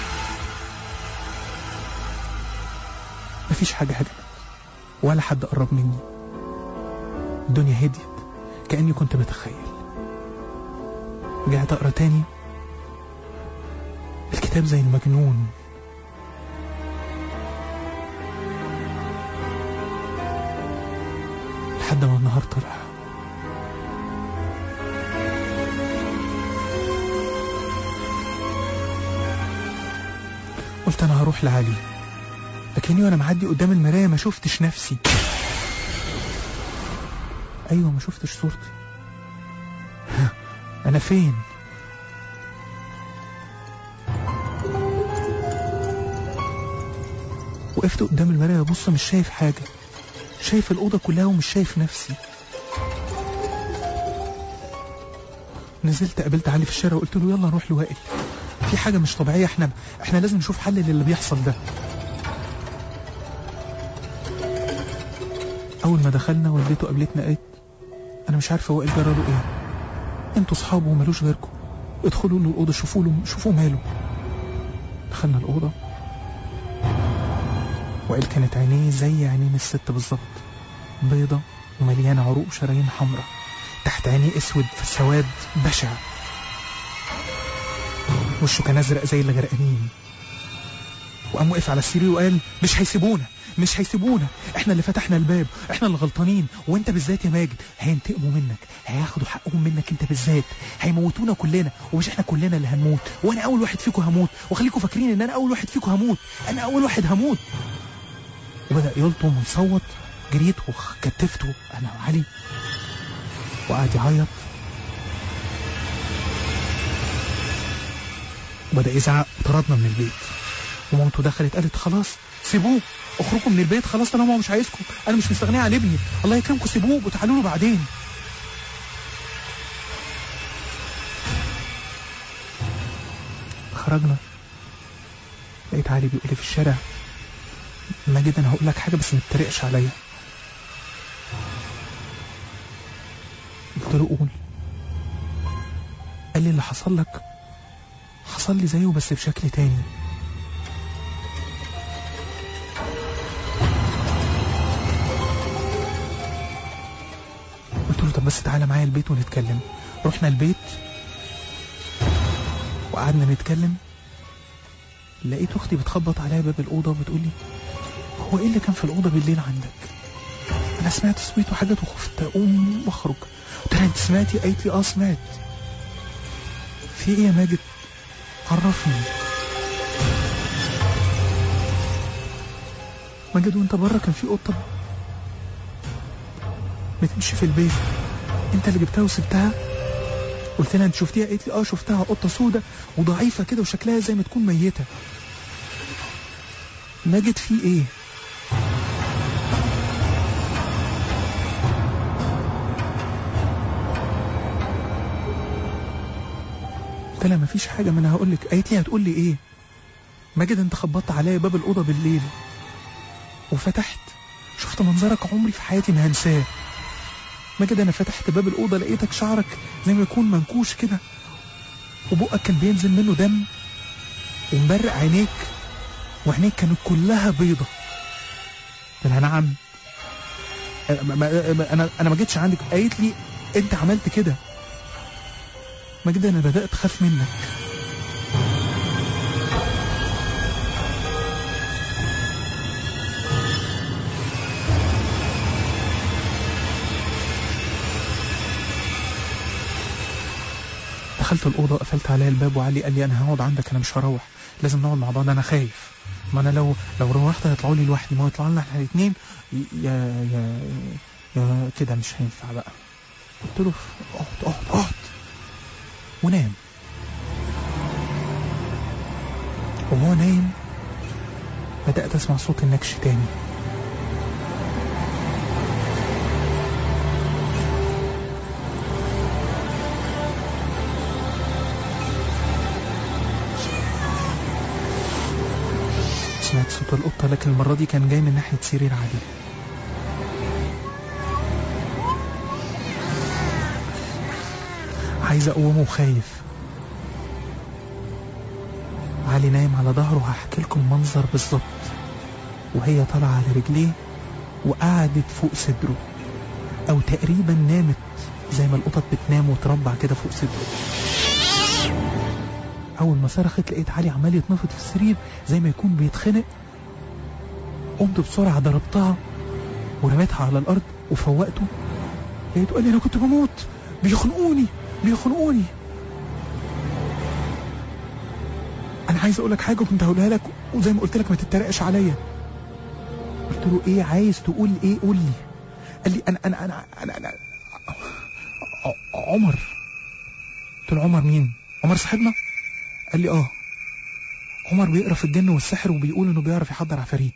مفيش حاجه هجمت ولا حد قرب مني. الدنيا هديت كاني كنت بتخيل. رجعت اقرا تاني الكتاب زي المجنون. لحد ما النهار طلع. قلت انا هروح لعلي، لكني وانا معدي قدام المرايه ما شفتش نفسي. ايوه ما شفتش صورتي. انا فين؟ وقفت قدام المرايه ابص، مش شايف حاجه، شايف الاوضه كلها ومش شايف نفسي. نزلت قابلت علي في الشارع وقلت له يلا نروح لوائل، في حاجة مش طبيعية، احنا لازم نشوف حل للي بيحصل ده. اول ما دخلنا والدته قابلتنا قالت انا مش عارفة وائل جرى له ايه، انتوا صحابه ومالوش غيركم، ادخلوا له الأوضة شوفوا ماله. دخلنا الأوضة، وائل كانت عينيه زي عينين الست بالظبط، بيضة ومليانة عروق شرايين حمراء، تحت عينيه اسود في سواد بشع، وشه كان ازرق زي اللي غرقانين. وقام وقف على السرير وقال مش هيسيبونا، احنا اللي فتحنا الباب، احنا اللي غلطانين، وانت بالذات يا ماجد، هينتقموا منك، هياخدوا حقهم منك انت بالذات، هيموتونا كلنا، ومش احنا كلنا اللي هنموت، وانا اول واحد فيكم هموت، وخليكم فاكرين ان انا اول واحد فيكم هموت، انا اول واحد هموت. وبدأ يلطم ويصوت. جريت وكتفته انا وعلي، وقعد يعيط، وبدأ يزعق وطردنا من البيت. ومامته دخلت قالت خلاص سيبوه، اخرجوا من البيت خلاص طالما هو مش عايزكم، انا مش مستغنيه عن ابني، الله يكرمكم سيبوه وتعالوا له بعدين. خرجنا، لقيت علي بيقول لي في الشارع ماجد انا هقول لك حاجه بس ما تتريقش عليا. قلت له قول. قال لي اللي حصل لك حصل لي زيه بس بشكل تاني. قلت له طب بس تعالى معايا البيت ونتكلم. رحنا البيت وقعدنا نتكلم. لقيت اختي بتخبط عليا باب الاوضه وبتقول لي هو ايه اللي كان في الاوضه بالليل عندك؟ انا سمعت صوت وحاجات وخفت اقوم واخرج. قلت لها انت سمعتي؟ قالت لي اه سمعت. في ايه يا ماجد؟ عرفني. ماجد وانت بره كان في قطه بتمشي في البيت، انت اللي جبتها وسبتها؟ قلت لها انت شفتيها؟ قالت لي اه شفتها، قطه سودة وضعيفه كده وشكلها زي ما تكون ميته. ماجد في ايه؟ قلت لها مفيش حاجه، ما انا هقول لك. قالت لي هتقول لي ايه؟ ماجد انت خبطت عليا باب الاوضه بالليل وفتحت، شفت منظرك عمري في حياتي ما هنساه. ماجد انا فتحت باب الاوضه لقيتك شعرك زي ما يكون منكوش كده، وبقك كان بينزل منه دم، ومبرق عينيك، وعينيك كانت كلها بيضه. قلت لها نعم. انا ما جيتش عندك. قالت لي انت عملت كده. ماجد انا بدات اخاف منك. دخلت الأوضة وقفلت عليها الباب، وعلي قال لي أنا هقعد عندك، أنا مش هروح، لازم نقعد مع بعض، أنا خايف، ما أنا لو روحت هيطلعوا لي لوحدي، ما يطلعوا لنا احنا الاثنين يا كده مش هينفع بقى. قلت له اقعد ونام. وهو نايم بدأت أسمع صوت النكش تاني. سمعت صوت القطة، لكن المرة دي كان جاي من ناحية سرير علي. عايز أقومه وخايف. علي نايم على ظهره، هحكي لكم منظر بالظبط، وهي طالعة على رجليه وقعدت فوق صدره، أو تقريبا نامت زي ما القطط بتنام وتربع كده فوق صدره. أول ما صرخت لقيت علي عمال يتنفض في السرير زي ما يكون بيتخنق. قمت بسرعة ضربتها ورميتها على الأرض وفوقته. لقيته قال لي أنا كنت بموت، بيخنقوني. أنا عايز أقولك حاجة كنت هقولها لك، وزي ما قلت لك ما تتريقش عليا. قلت له إيه عايز تقول إيه؟ قول لي. قال لي أنا عمر. قلت له عمر مين؟ عمر صاحبنا؟ قال لي اه، عمر بيقرا في الجن والسحر وبيقول انه بيعرف يحضر عفاريت.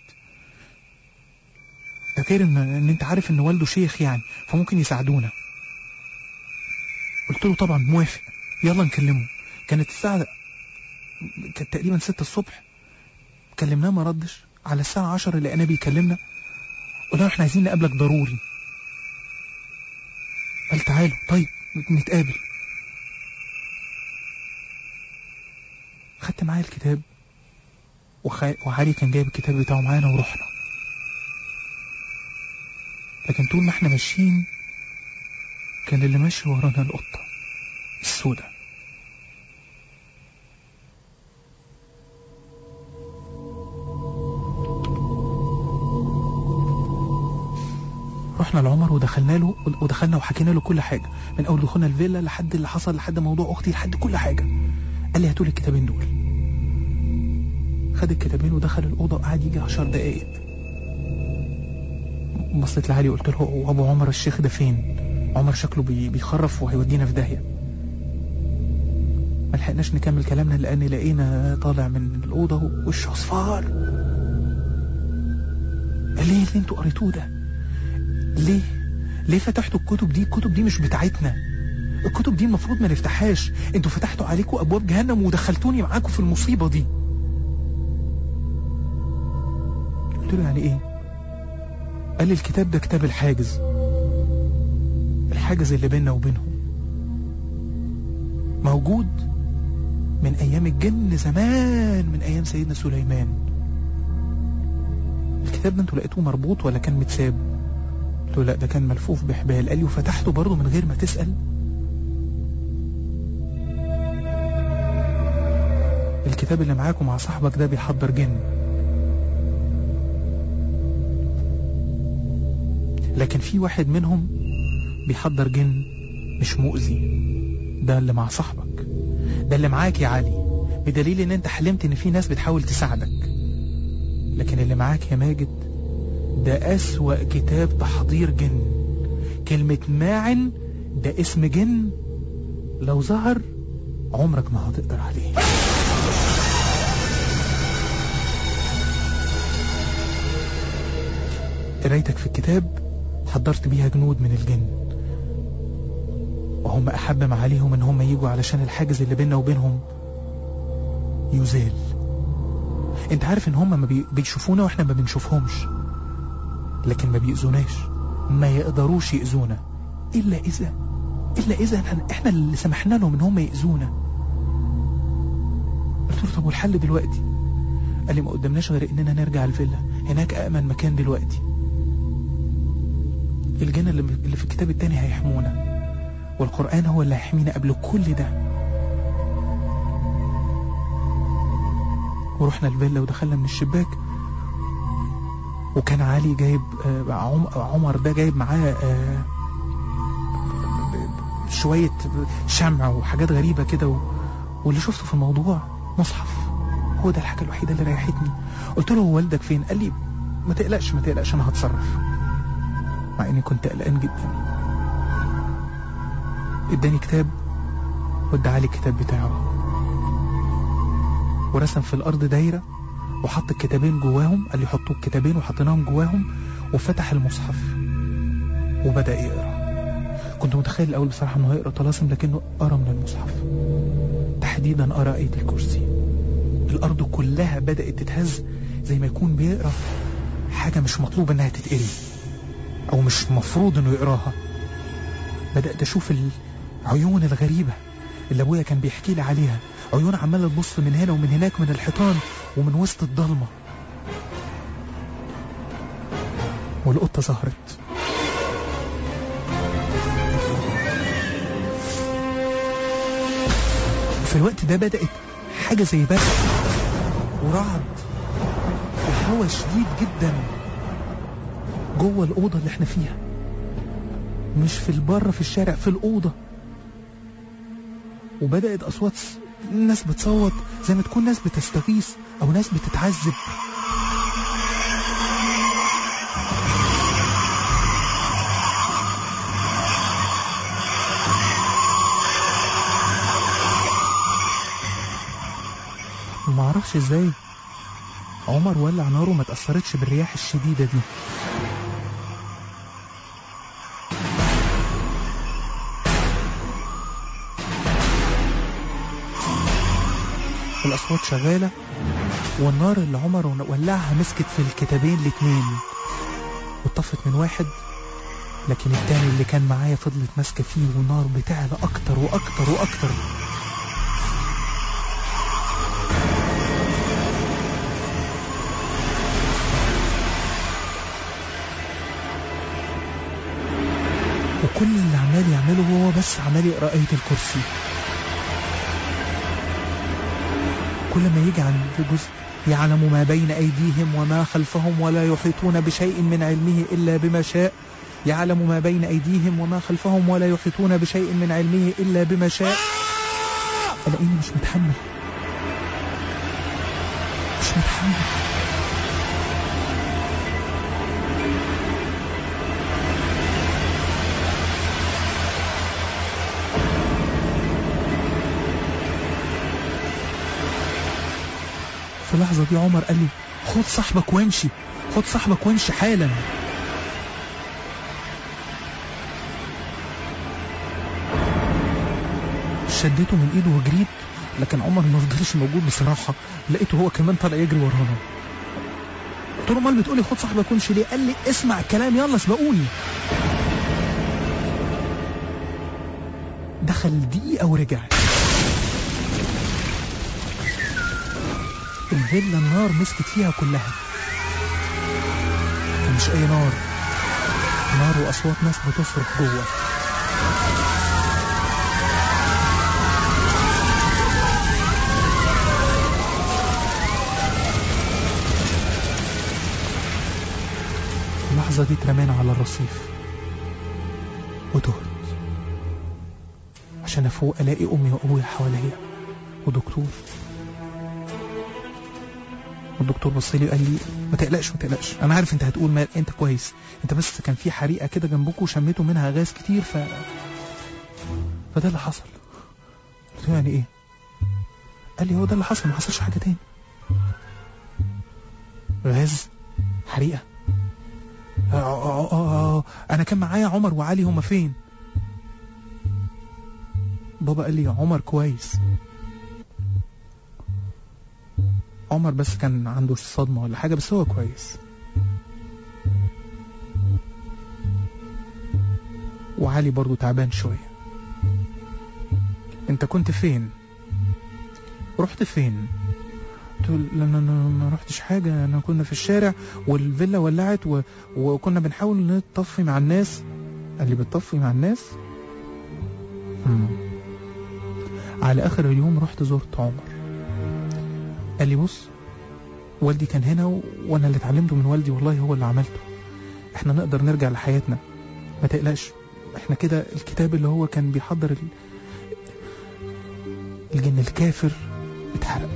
ده غير ان انت عارف ان والده شيخ يعني، فممكن يساعدونا. قلت له طبعا موافق. يلا نكلمه. كانت الساعة كانت تقريبا 6 الصبح، كلمناه ما ردش. على الساعة 10 لقيناه بيكلمنا، قلنا احنا عايزين نقابلك ضروري. قال تعالوا. طيب نتقابل. خدت معايا الكتاب وعلي كان جايب الكتاب بتاعه معانا ورحنا. لكن طول ما احنا ماشيين كان اللي ماشي ورانا القطة السوداء. رحنا لعمر ودخلنا وحكينا له كل حاجة، من أول دخولنا الفيلا لحد اللي حصل، لحد موضوع أختي، لحد كل حاجة. قال لي هاتولي الكتابين دول. خد الكتابين ودخل الأوضة وقعد يجي 10 دقايق. بصيت لعلي وقلت له وأبو عمر الشيخ ده فين؟ عمر شكله بيخرف وهيودينا في داهية. ما لحقناش نكمل كلامنا لأن لقينا طالع من الأوضة وشه أصفار. قال لي اللي انتوا قريتوه ده ليه فتحتوا الكتب دي؟ الكتب دي مش بتاعتنا، الكتب دي المفروض ما نفتحهاش. انتوا فتحتوا عليكم ابواب جهنم ودخلتوني معاكم في المصيبة دي. قلت له يعني ايه؟ قال لي الكتاب ده كتاب الحاجز اللي بيننا وبينهم، موجود من ايام الجن زمان، من ايام سيدنا سليمان. الكتاب ده انتوا لقيتوه مربوط ولا كان متساب؟ قلت له لا ده كان ملفوف بحبال. قال لي وفتحته برضه من غير ما تسأل؟ الكتاب اللي معاكم مع صاحبك ده بيحضر جن، لكن في واحد منهم بيحضر جن مش مؤذي. ده اللي مع صاحبك، ده اللي معاك يا علي، بدليل ان انت حلمت ان في ناس بتحاول تساعدك. لكن اللي معاك يا ماجد ده أسوأ كتاب تحضير جن. كلمة ماعن ده اسم جن لو ظهر عمرك ما هتقدر عليه. قرايتك في الكتاب حضرت بيها جنود من الجن، وهم أحب ما عليهم ان هم يجوا علشان الحاجز اللي بيننا وبينهم يزال. انت عارف ان هم ما بيشوفونا واحنا ما بنشوفهمش، لكن ما بيأذوناش، ما يقدروش يأذونا إلا إذا احنا اللي سمحنا لهم ان هم يأذونا. قلت له طب والحل دلوقتي؟ قال لي ما قدامناش غير اننا نرجع الفيلا، هناك أأمن مكان دلوقتي. الجن اللي في الكتاب التاني هيحمونا، والقرآن هو اللي هيحمينا قبل كل ده. ورحنا الفيلا ودخلنا من الشباك، وكان علي جايب عمر ده جايب معاه شوية شمع وحاجات غريبة كده، واللي شفته في الموضوع مصحف. هو ده الحاجة الوحيدة اللي ريحتني. قلت له هو والدك فين؟ قال لي ما تقلقش انا هتصرف، مع اني كنت قلقان جدا. اداني كتاب وادى علي الكتاب بتاعه، ورسم في الارض دايرة وحط الكتابين جواهم. قال لي حطوا الكتابين وحطيناهم جواهم، وفتح المصحف وبدأ يقرأ. كنت متخيل الأول بصراحة أنه هيقرأ طلاسم، لكنه قرأ من المصحف، تحديدا قرأ آية الكرسي. الأرض كلها بدأت تتهز، زي ما يكون بيقرأ حاجة مش مطلوب أنها تتقري أو مش مفروض أنه يقراها. بدأت أشوف العيون الغريبة اللي أبويا كان بيحكي لي عليها، عيون عمالة تبص من هنا ومن هناك، من الحيطان ومن وسط الضلمة. والقطة ظهرت. في الوقت ده بدأت حاجة زي برق ورعد وهوا شديد جدا جوه الأوضة اللي احنا فيها، مش في البر في الشارع، في الأوضة. وبدأت أصوات ناس بتصوت، زي ما تكون ناس بتستغيث أو ناس بتتعذب. ما اعرفش ازاي عمر ولع ناره ما تأثرتش بالرياح الشديدة دي. الأصوات شغالة، والنار اللي عمر ولعها مسكت في الكتابين الاتنين واتطفت من واحد، لكن التاني اللي كان معايا فضلت ماسكة فيه، والنار بتعلى أكتر وأكتر وأكتر. وكل اللي عمال يعمله هو بس عمال يقرأ آية الكرسي. كل ما يجي عند جزء يعلم ما بين أيديهم وما خلفهم ولا يحيطون بشيء من علمه إلا بما شاء، يعلم ما بين أيديهم وما خلفهم ولا يحيطون بشيء من علمه إلا بما شاء. ألاقيني مش متحمل. في اللحظة دي عمر قال لي خد صاحبك وامشي حالا. شديته من ايده وجريت، لكن عمر ما فضلش موجود بصراحة. لقيته هو كمان طالع يجري ورانا. قلت له امال بتقولي خد صاحبك وامشي ليه؟ قال لي اسمع الكلام يلا سبقوني. دخل دقيقة ورجع. الفيلا النار مسكت فيها كلها، مش اي نار واصوات ناس بتصرخ جوه. اللحظة دي اترمينا على الرصيف وتهت، عشان افوق الاقي امي وابويا حواليا ودكتور. والدكتور بصلي وقال لي ما تقلقش انا عارف انت هتقول ما انت كويس، انت بس كان في حريقة كده جنبكم وشميتوا منها غاز كتير فده اللي حصل. قلت له يعني ايه؟ قال لي هو ده اللي حصل، ما حصلش حاجة تاني. غاز؟ حريقة؟ انا كان معايا عمر وعلي، هما فين؟ بابا قال لي عمر كويس. عمر بس كان عنده صدمة ولا حاجة، بس هو كويس. وعلي برضو تعبان شوية. انت كنت فين؟ رحت فين؟ قلت له انا ما رحتش حاجة، انا كنا في الشارع والفيلا ولعت وكنا بنحاول نطفي مع الناس. قال لي بتطفي مع الناس؟ على اخر اليوم رحت زرت عمر. قال لي بص والدي كان هنا وانا اللي اتعلمته من والدي، والله هو اللي عملته. احنا نقدر نرجع لحياتنا، ما تقلقش. احنا كده الكتاب اللي هو كان بيحضر الجن الكافر اتحرق.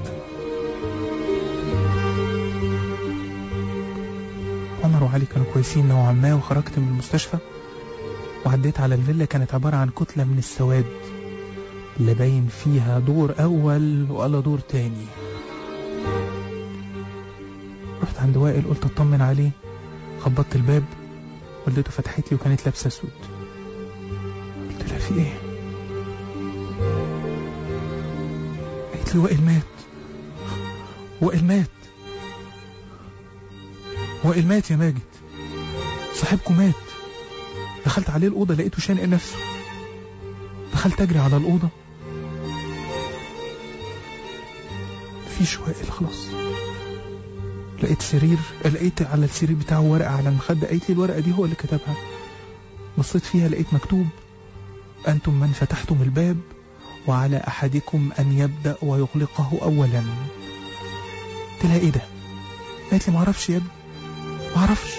عمر وعلي كانوا كويسين نوعا ما، وخرجت من المستشفى وعديت على الفيلا. كانت عبارة عن كتلة من السواد اللي باين فيها دور اول ولا دور تاني. رحت عند وائل قلت اطمن عليه، خبطت الباب، والدته فتحت لي وكانت لابسه سود. قلت لها في ايه؟ قالت لي وائل مات يا ماجد، صاحبكم مات. دخلت عليه الأوضة لقيته شانق نفسه، دخلت أجري على الأوضة مفيش وائل خلاص. لقيت على السرير بتاعه ورقة على المخدة. قالت لي الورقة دي هو اللي كتبها. بصيت فيها لقيت مكتوب أنتم من فتحتم الباب وعلى أحدكم أن يبدأ ويغلقه أولا. قلت لها إيه ده؟ قالت لي معرفش يا ابني، معرفش،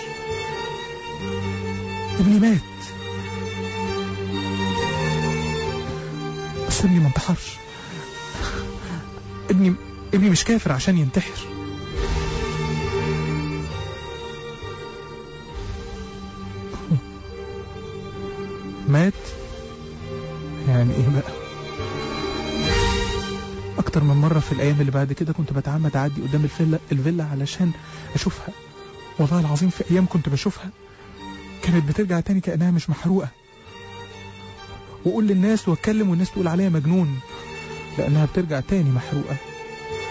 ابني مات، بس ابني ما انتحرش. ابني مش كافر عشان ينتحر. مات يعني ايه بقى؟ اكتر من مرة في الايام اللي بعد كده كنت بتعمد اعدي قدام الفيلا علشان اشوفها. والله العظيم في ايام كنت بشوفها كانت بترجع تاني كأنها مش محروقة، واقول للناس واتكلم والناس تقول عليها مجنون لانها بترجع تاني محروقة.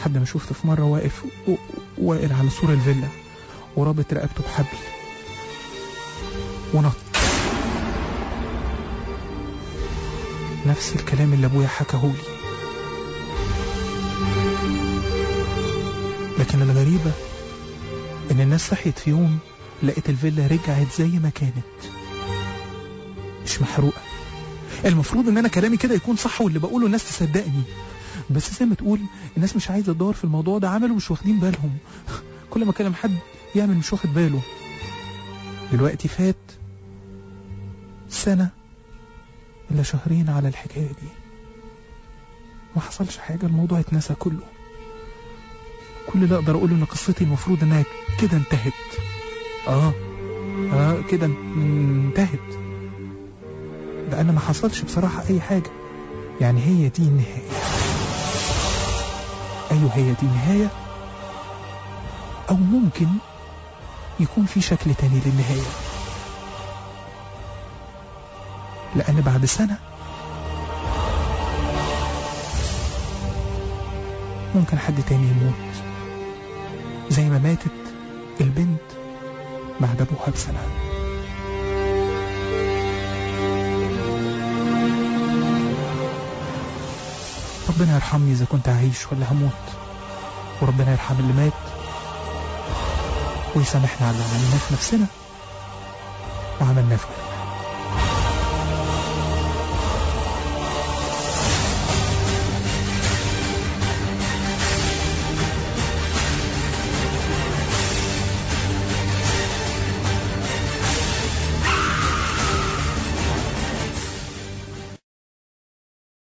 لحد ما شفت في مرة واقف على سور الفيلا ورابط رقبته بحبل ونط. نفس الكلام اللي ابويا حكاهولي. لكن الغريبة ان الناس صحيت في يوم لقيت الفيلا رجعت زي ما كانت، مش محروقة. المفروض ان انا كلامي كده يكون صح واللي بقوله الناس تصدقني، بس زي ما تقول الناس مش عايزة تدور في الموضوع ده، عملوا مش واخدين بالهم. كل ما كلم حد يعمل مش واخد باله. دلوقتي فات 1 سنة إلا شهرين على الحكاية دي، ما حصلش حاجة، الموضوع اتنسى كله. كل اللي اقدر اقوله ان قصتي المفروض انها كده انتهت. كده انتهت، لان ما حصلش بصراحة اي حاجة. يعني هي دي النهاية. ايوه هي دي النهاية، او ممكن يكون في شكل تاني للنهاية، لان بعد سنة ممكن حد تاني يموت زي ما ماتت البنت بعد ابوها بسنة. ربنا يرحمني اذا كنت عايش ولا هموت، وربنا يرحم اللي مات ويسامحنا على اللي عملناه في نفسنا وعملناه في غيرنا.